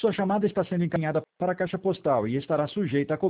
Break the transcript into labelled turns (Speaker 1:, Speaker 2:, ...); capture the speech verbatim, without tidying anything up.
Speaker 1: Sua chamada está sendo encaminhada para a caixa postal e estará sujeita a